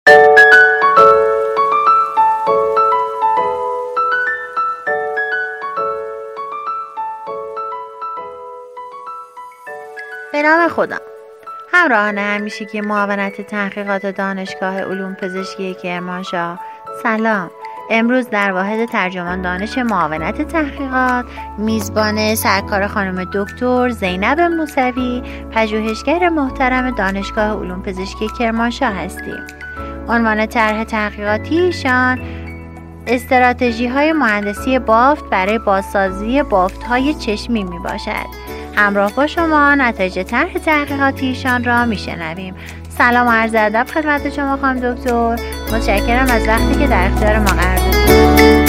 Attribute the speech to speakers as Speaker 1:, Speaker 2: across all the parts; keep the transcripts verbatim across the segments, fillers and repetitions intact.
Speaker 1: به نام خدا. همراهان همیشگی معاونت تحقیقات دانشگاه علوم پزشکی کرمانشاه، سلام. امروز در واحد ترجمان دانش معاونت تحقیقات میزبان سرکار خانم دکتر زینب موسوی، پژوهشگر محترم دانشگاه علوم پزشکی کرمانشاه هستیم. عنوان طرح تحقیقاتی ایشان استراتژی های مهندسی بافت برای بازسازی بافت های چشمی می باشد. همراه با شما نتایج طرح تحقیقاتیشان را میشنویم. سلام و عرض ادب خدمت شما خانم دکتر. متشکرم از وقتی که در اختیار ما قرار دادید.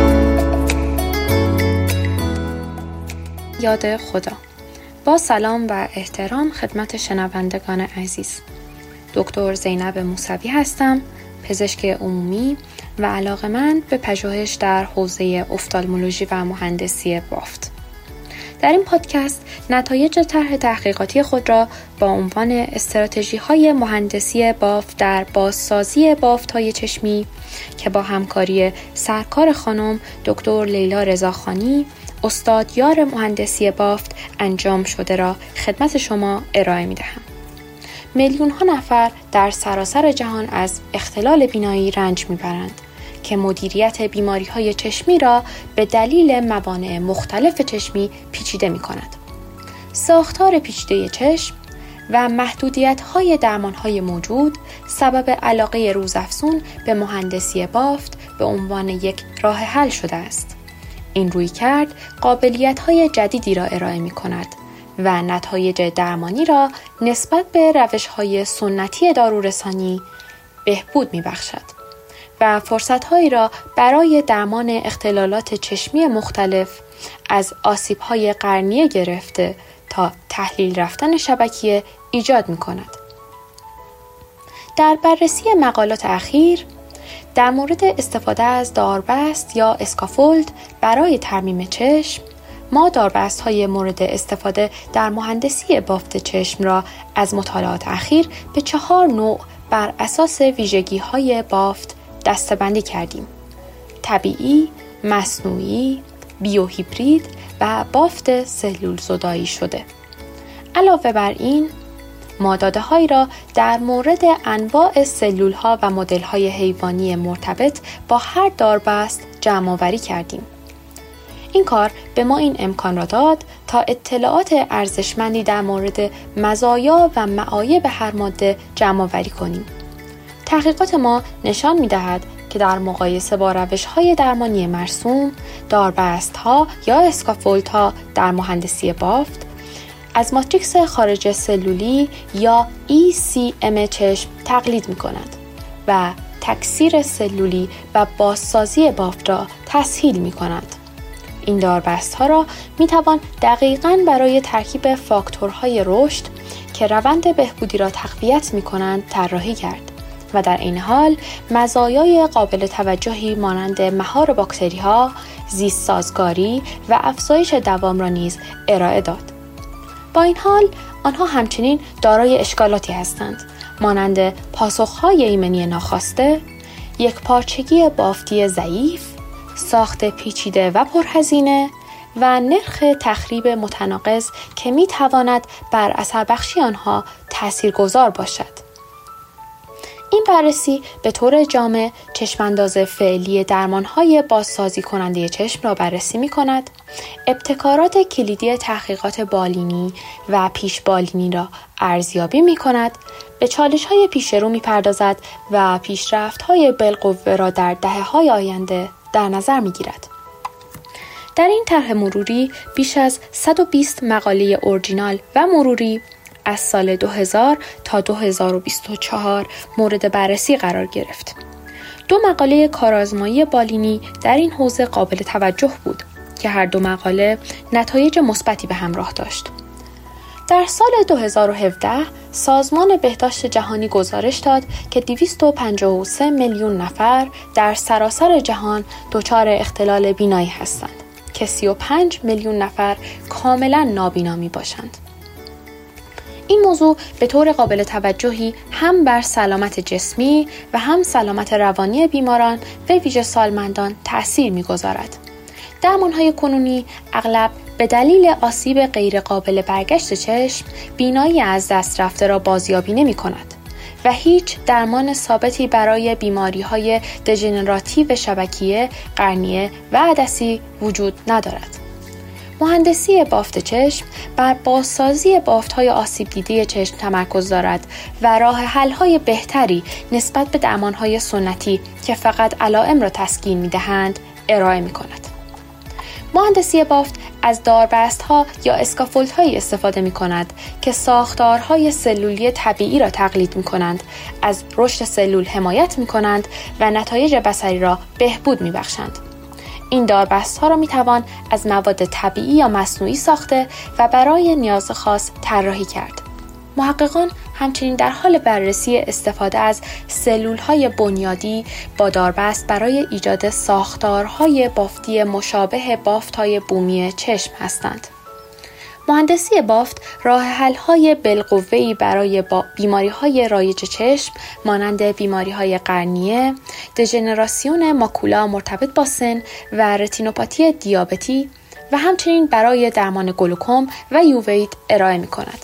Speaker 2: یاد خدا. با سلام و احترام خدمت شنوندگان عزیز. دکتر زینب موسوی هستم، پزشک عمومی و علاقه‌مند به پژوهش در حوزه افتالمولوژی و مهندسی بافت. در این پادکست نتایج طرح تحقیقاتی خود را با عنوان استراتژی‌های مهندسی بافت در بازسازی بافت‌های چشمی که با همکاری سرکار خانم دکتر لیلا رضاخانی، استادیار مهندسی بافت انجام شده را خدمت شما ارائه می‌دهم. میلیون‌ها نفر در سراسر جهان از اختلال بینایی رنج می‌برند که مدیریت بیماری‌های چشمی را به دلیل موانع مختلف چشمی پیچیده می‌کند. ساختار پیچیده چشم و محدودیت‌های درمان‌های موجود سبب علاقه روزافزون به مهندسی بافت به عنوان یک راه حل شده است. این رویکرد قابلیت‌های جدیدی را ارائه می‌کند و نتایج درمانی را نسبت به روش‌های سنتی دارورسانی بهبود می‌بخشد و فرصت‌هایی را برای درمان اختلالات چشمی مختلف از آسیب‌های قرنیه گرفته تا تحلیل رفتن شبکیه ایجاد می‌کند. در بررسی مقالات اخیر در مورد استفاده از داربست یا اسکافولد برای ترمیم چشم، ما داربست‌های مورد استفاده در مهندسی بافت چشم را از مطالعات اخیر به چهار نوع بر اساس ویژگی‌های بافت دسته‌بندی کردیم: طبیعی، مصنوعی، بیوهیبرید و بافت سلول زدایی شده. علاوه بر این، ما داده‌هایی را در مورد انواع سلول‌ها و مدل‌های حیوانی مرتبط با هر داربست جمع‌آوری کردیم. این کار به ما این امکان را داد تا اطلاعات ارزشمندی در مورد مزایا و معایب هر ماده جمع‌آوری کنیم. تحقیقات ما نشان می‌دهد که در مقایسه با روش‌های درمانی مرسوم، داربست‌ها یا اسکافولدها در مهندسی بافت از ماتریکس خارج سلولی یا ای سی ام چشم تقلید می‌کند و تکثیر سلولی و بازسازی بافت را تسهیل می‌کند. این داربست‌ها را می‌توان دقیقاً برای ترکیب فاکتورهای رشد که روند بهبودی را تقویت می‌کنند طراحی کرد و در این حال مزایای قابل توجهی مانند مهار باکتری‌ها، زیست سازگاری و افزایش دوام را نیز ارائه داد. با این حال آنها همچنین دارای اشکالاتی هستند، مانند پاسخ‌های ایمنی ناخواسته، یک پارچگی بافتی ضعیف، ساخت پیچیده و پرهزینه و نرخ تخریب متناقض که می‌تواند بر اثر بخشی آنها تاثیرگذار باشد. این بررسی به طور جامع چشمانداز فعلی درمان‌های بازسازی کننده چشم را بررسی می‌کند، ابتکارات کلیدی تحقیقات بالینی و پیش بالینی را ارزیابی می‌کند، به چالش‌های پیشرو می‌پردازد و پیشرفت‌های بالقوه را در دهه‌های آینده در نظر می‌گیرد. در این طرح مروری بیش از صد و بیست مقاله اورجینال و مروری از سال دو هزار تا دو هزار و بیست و چهار مورد بررسی قرار گرفت. دو مقاله کارآزمایی بالینی در این حوزه قابل توجه بود که هر دو مقاله نتایج مثبتی به همراه داشت. در سال دو هزار و هفده سازمان بهداشت جهانی گزارش داد که دویست و پنجاه و سه میلیون نفر در سراسر جهان دچار اختلال بینایی هستند که سی و پنج میلیون نفر کاملا نابینا می باشند. این موضوع به طور قابل توجهی هم بر سلامت جسمی و هم سلامت روانی بیماران به ویژه سالمندان تأثیر می‌گذارد. درمان‌های کنونی اغلب به دلیل آسیب غیر قابل برگشت چشم بینایی از دست رفته را بازیابی نمی‌کند و هیچ درمان ثابتی برای بیماری‌های دژنراتیو شبکیه، قرنیه و عدسی وجود ندارد. مهندسی بافت چشم بر بازسازی بافت‌های آسیب دیده چشم تمرکز دارد و راه حل‌های بهتری نسبت به درمان‌های سنتی که فقط علائم را تسکین می‌دهند ارائه می‌کند. مهندسی بافت از داربست‌ها یا اسکافولدهایی استفاده می‌کند که ساختارهای سلولی طبیعی را تقلید می‌کنند، از رشد سلول حمایت می‌کنند و نتایج بصری را بهبود می‌بخشند. این داربست‌ها را می‌توان از مواد طبیعی یا مصنوعی ساخته و برای نیاز خاص طراحی کرد. محققان همچنین در حال بررسی استفاده از سلول‌های بنیادی با داربست برای ایجاد ساختارهای بافتی مشابه بافت‌های بومی چشم هستند. مهندسی بافت راه حل‌های بالقوه‌ای برای بیماری‌های رایج چشم مانند بیماری‌های قرنیه، دژنراسیون ماکولا مرتبط با سن و رتینوپاتی دیابتی و همچنین برای درمان گلوکوم و یوویت ارائه می‌کند.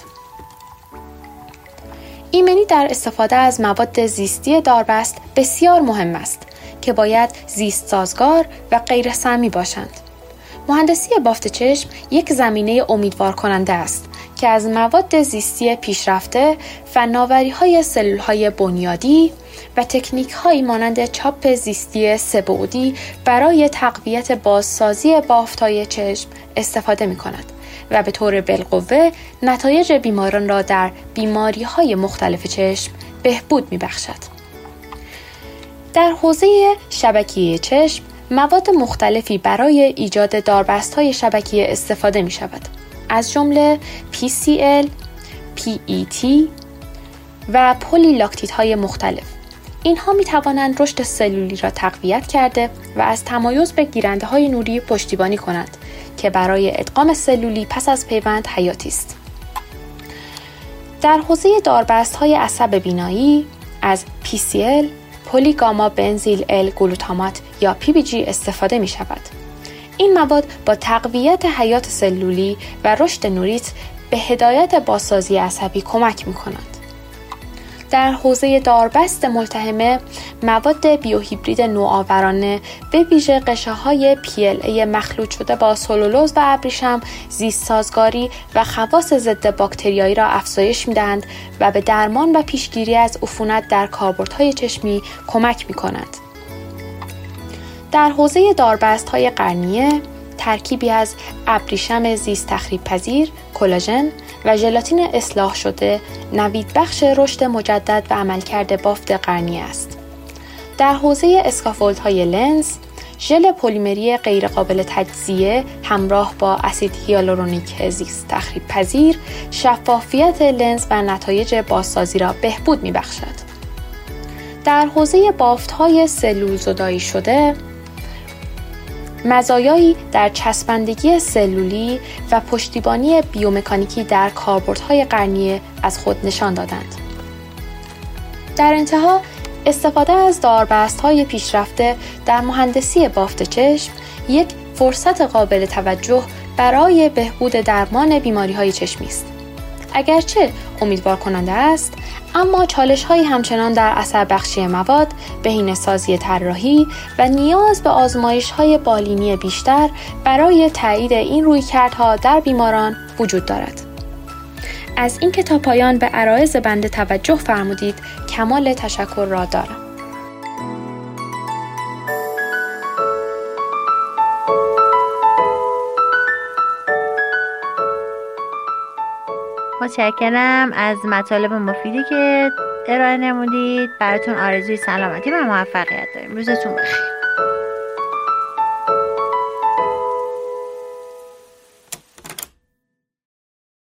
Speaker 2: ایمنی در استفاده از مواد زیستی داربست بسیار مهم است که باید زیست سازگار و غیر سمی باشند. مهندسی بافت چشم یک زمینه امیدوار کننده است که از مواد زیستی پیشرفته، فناوری‌های سلول‌های بنیادی و تکنیک‌هایی مانند چاپ زیستی سه‌بعدی برای تقویت بازسازی بافت‌های چشم استفاده می‌کند و به طور بالقوه نتایج بیماران را در بیماری‌های مختلف چشم بهبود می‌بخشد. در حوزه شبکیه چشم مواد مختلفی برای ایجاد داربست‌های شبکیه استفاده می‌شود، از جمله پی سی ال، پی ای تی و پلی لاکتیدهای مختلف. اینها می توانند رشد سلولی را تقویت کرده و از تمایز به گیرنده‌های نوری پشتیبانی کنند که برای ادغام سلولی پس از پیوند حیاتی است. در حوزه داربست‌های عصب بینایی از پی سی ال، پلی گاما بنزیل ال گلوتامات یا پی بی جی استفاده می شود. این مواد با تقویت حیات سلولی و رشد نوریت به هدایت بازسازی عصبی کمک می کنند. در حوزه داربست ملتهمه مواد بیوهیبرید نوآورانه به ویژه قشرهای پی ال ای مخلوط شده با سلولوز و ابریشم زیست سازگاری و خواص ضد باکتریایی را افزایش می‌دهند و به درمان و پیشگیری از عفونت در کاربردهای چشمی کمک می‌کنند. در حوزه داربست‌های قرنیه ترکیبی از ابریشم زیست تخریب پذیر، کلاژن و ژلاتین اصلاح شده نوید بخش رشد مجدد و عملکرد بافت قرنیه است. در حوزه اسکافولدهای لنز، ژل پلیمری غیرقابل تجزیه همراه با اسید هیالورونیک زیست تخریب پذیر شفافیت لنز و نتایج بازسازی را بهبود می‌بخشد. در حوزه بافت‌های سلول زدایی شده، مزایایی در چسبندگی سلولی و پشتیبانی بیومکانیکی در کاربردهای قرنیه از خود نشان دادند. در انتها، استفاده از داربست‌های پیشرفته در مهندسی بافت چشم یک فرصت قابل توجه برای بهبود درمان بیماری‌های چشمی است. اگرچه امیدوار کننده است، اما چالش‌هایی همچنان در اثر بخشی مواد، بهینه‌سازی طراحی و نیاز به آزمایش‌های بالینی بیشتر برای تایید این رویکردها در بیماران وجود دارد. از اینکه تا پایان به عرایض بنده توجه فرمودید، کمال تشکر را دارم.
Speaker 1: متشکرم از مطالب مفیدی که ارائه نمودید. براتون آرزوی سلامتی و موفقیت داریم. روزتون بخیر.